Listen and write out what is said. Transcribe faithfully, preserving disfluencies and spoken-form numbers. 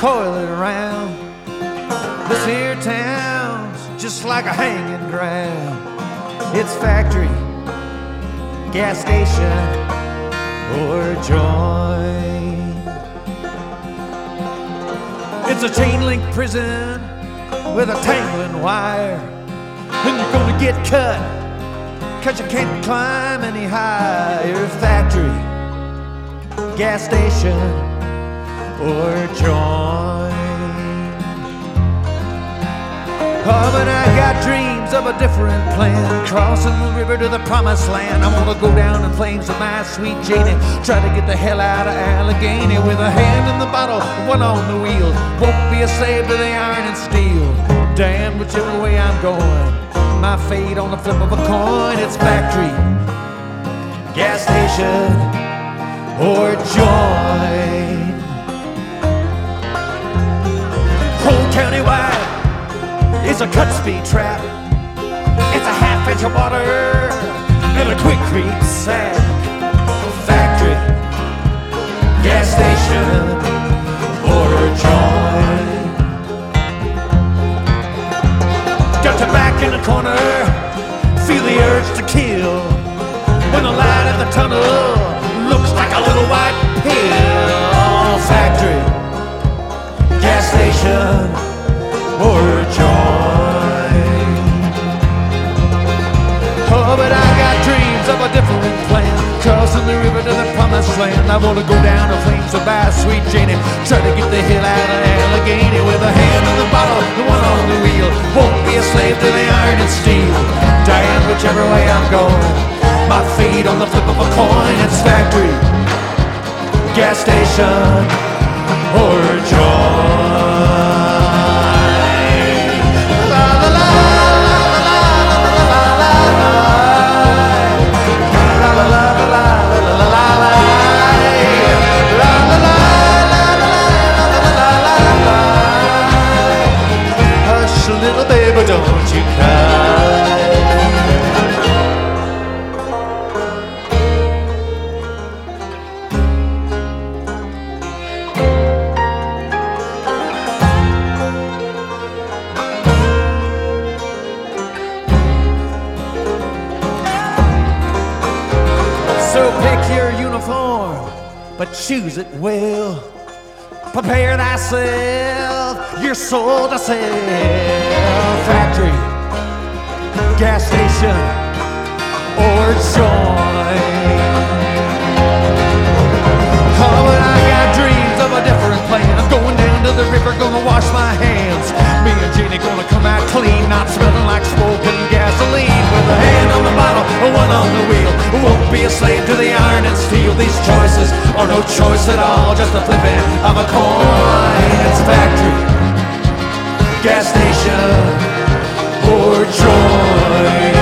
coiling around. This here town's just like a hanging ground. It's factory, gas station, or joint. It's a chain link prison with a tangling wire, and you're gonna get cut, cause you can't climb any higher. Factory, gas station, or joint. Oh, but I got dreams of a different plan, crossing the river to the promised land. I wanna go down in flames with my sweet Janie, try to get the hell out of Allegheny, with a hand in the bottle, one on the wheel. Won't be a slave to the iron and steel. Damn, whichever way I'm going, my fate on the flip of a coin. It's factory, gas station, or joint. Whole county wide, it's a cut speed trap. It's a half inch of water and a quick creep sack. Factory, gas station, or a joint. Got your back in the corner, feel the urge to kill, when the light in the tunnel looks like a little white pill. Factory, gas station, or a joint. Oh, but I got dreams of a different plan, crossing the river to the promised land. I wanna go down the flames with my sweet Janie, try to get the hell out of Allegheny, with a hand in the bottle, the one on the wheel. Won't be a slave to the iron and steel. Damn, whichever way I'm going, my feet on the flip of a coin. It's factory, gas station, or a joint. Little baby, don't you cry. So pick your uniform, but choose it well. Prepare thyself, your soul to sell. Factory, gas station, or joint. Oh, but I got dreams of a different plan. I'm going down to the river, gonna wash my hands. Me and Jeannie gonna come out clean, not smelling like smoke and gasoline. With a hand on the bottle, one on the wheel. Won't be a slave to the iron and steel. These choices are no choice at all, just a flipping of a coin. It's factory, gas station, or joint.